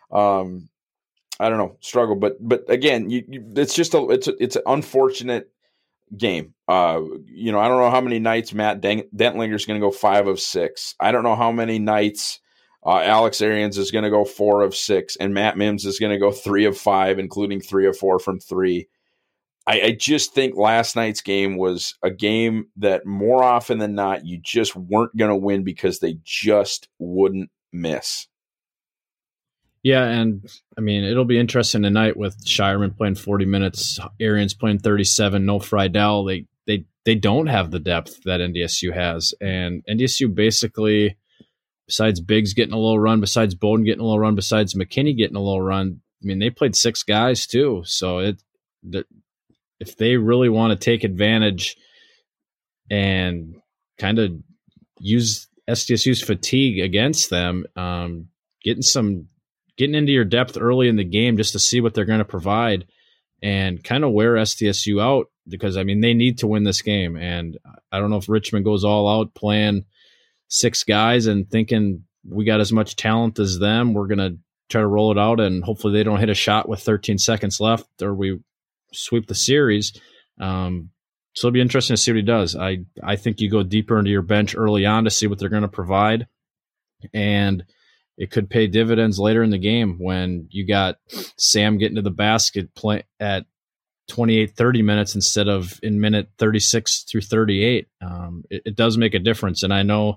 I don't know, struggle, but again, it's just it's an unfortunate game. I don't know how many nights Matt Dentlinger is going to go 5 of 6. I don't know how many nights Alex Arians is going to go 4 of 6, and Matt Mims is going to go 3 of 5, including 3 of 4 from 3. I just think last night's game was a game that more often than not, you just weren't going to win because they just wouldn't miss. Yeah, and I mean, it'll be interesting tonight with Shireman playing 40 minutes, Arians playing 37, no Friedel. They don't have the depth that NDSU has. And NDSU basically, besides Biggs getting a little run, besides Bowden getting a little run, besides McKinney getting a little run, I mean, they played 6 guys too. So if they really want to take advantage and kind of use SDSU's fatigue against them, getting into your depth early in the game just to see what they're going to provide and kind of wear SDSU out, because, I mean, they need to win this game. And I don't know if Richmond goes all out playing 6 guys and thinking we got as much talent as them, we're going to try to roll it out and hopefully they don't hit a shot with 13 seconds left or we sweep the series. So it'll be interesting to see what he does. I think you go deeper into your bench early on to see what they're going to provide, and it could pay dividends later in the game when you got Sam getting to the basket play at 28-30 minutes instead of in minute 36 through 38. It does make a difference, and I know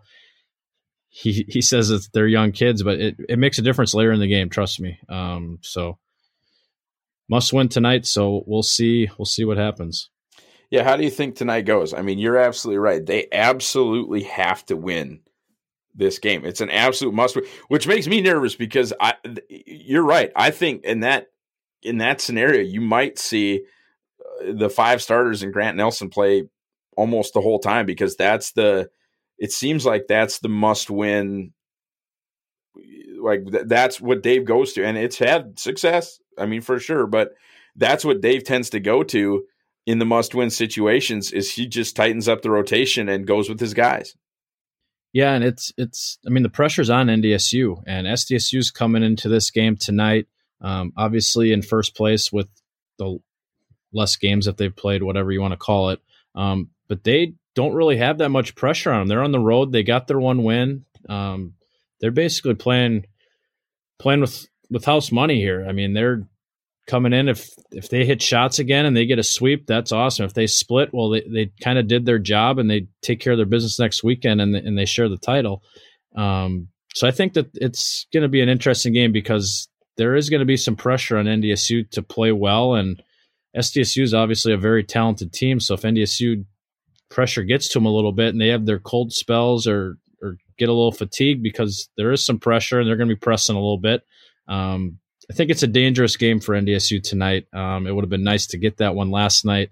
he says that they're young kids, but it makes a difference later in the game. Trust me. So must win tonight. So we'll see what happens. Yeah. How do you think tonight goes? I mean, you're absolutely right. They absolutely have to win this game. It's an absolute must win, which makes me nervous because you're right. I think in that scenario, you might see the 5 starters and Grant Nelson play almost the whole time, because it seems like that's the must win. Like that's what Dave goes to, and it's had success. I mean, for sure, but that's what Dave tends to go to in the must win situations, is he just tightens up the rotation and goes with his guys. Yeah. And I mean, the pressure's on NDSU, and SDSU's coming into this game tonight. Obviously in first place with the less games that they've played, whatever you want to call it. But they don't really have that much pressure on them. They're on the road. They got their one win. They're basically playing with house money here. I mean, they're coming in. If they hit shots again and they get a sweep, that's awesome. If they split, well, they kind of did their job and they take care of their business next weekend, and they share the title. So I think that it's going to be an interesting game, because there is going to be some pressure on NDSU to play well, and SDSU is obviously a very talented team. So if NDSU pressure gets to them a little bit and they have their cold spells or get a little fatigued because there is some pressure and they're going to be pressing a little bit, I think it's a dangerous game for NDSU tonight. It would have been nice to get that one last night.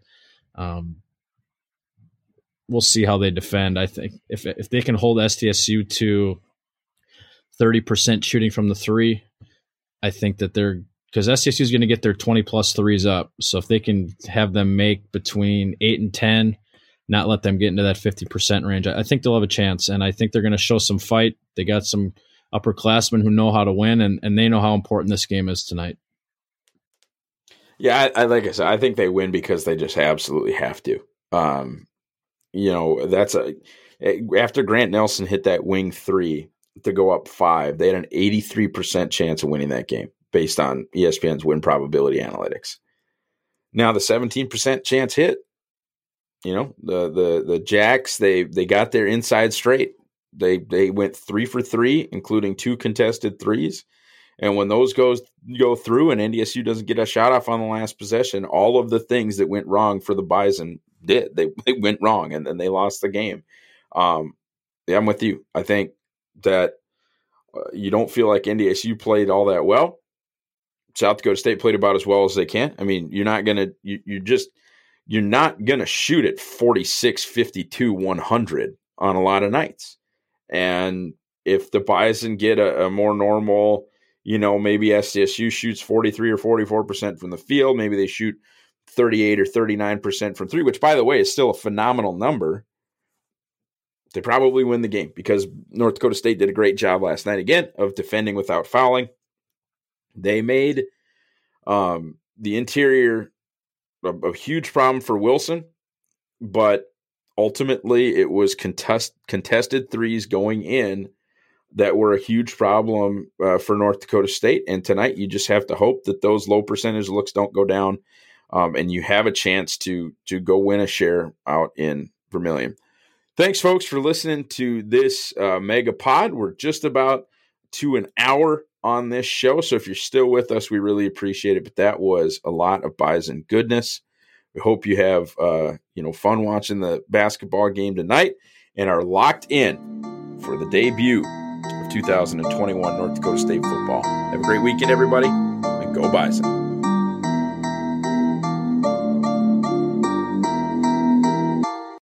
We'll see how they defend. I think if they can hold SDSU to 30% shooting from the 3, I think that because SDSU is going to get their 20-plus threes up. So if they can have them make between 8 and 10, not let them get into that 50% range, I think they'll have a chance. And I think they're going to show some fight. They got some upperclassmen who know how to win, and they know how important this game is tonight. Yeah, I like I said, I think they win because they just absolutely have to. That's after Grant Nelson hit that wing 3 to go up 5, they had an 83% chance of winning that game based on ESPN's win probability analytics. Now the 17% chance hit. The Jacks, they got their inside straight. They went 3 for 3, including 2 contested threes. And when those go through and NDSU doesn't get a shot off on the last possession, all of the things that went wrong for the Bison did. They went wrong, and then they lost the game. I'm with you. I think that you don't feel like NDSU played all that well. South Dakota State played about as well as they can. I mean, you're not gonna shoot at 46, 52, 100 on a lot of nights. And if the Bison get a more normal, maybe SDSU shoots 43 or 44% from the field, maybe they shoot 38 or 39% from 3, which, by the way, is still a phenomenal number, they probably win the game, because North Dakota State did a great job last night, again, of defending without fouling. They made the interior a huge problem for Wilson, but ultimately it was contested threes going in that were a huge problem for North Dakota State. And tonight you just have to hope that those low percentage looks don't go down, and you have a chance to go win a share out in Vermilion. Thanks, folks, for listening to this mega pod. We're just about to an hour on this show, so if you're still with us, we really appreciate it. But that was a lot of Bison goodness. We hope you have fun watching the basketball game tonight and are locked in for the debut of 2021 North Dakota State football. Have a great weekend, everybody, and go Bison.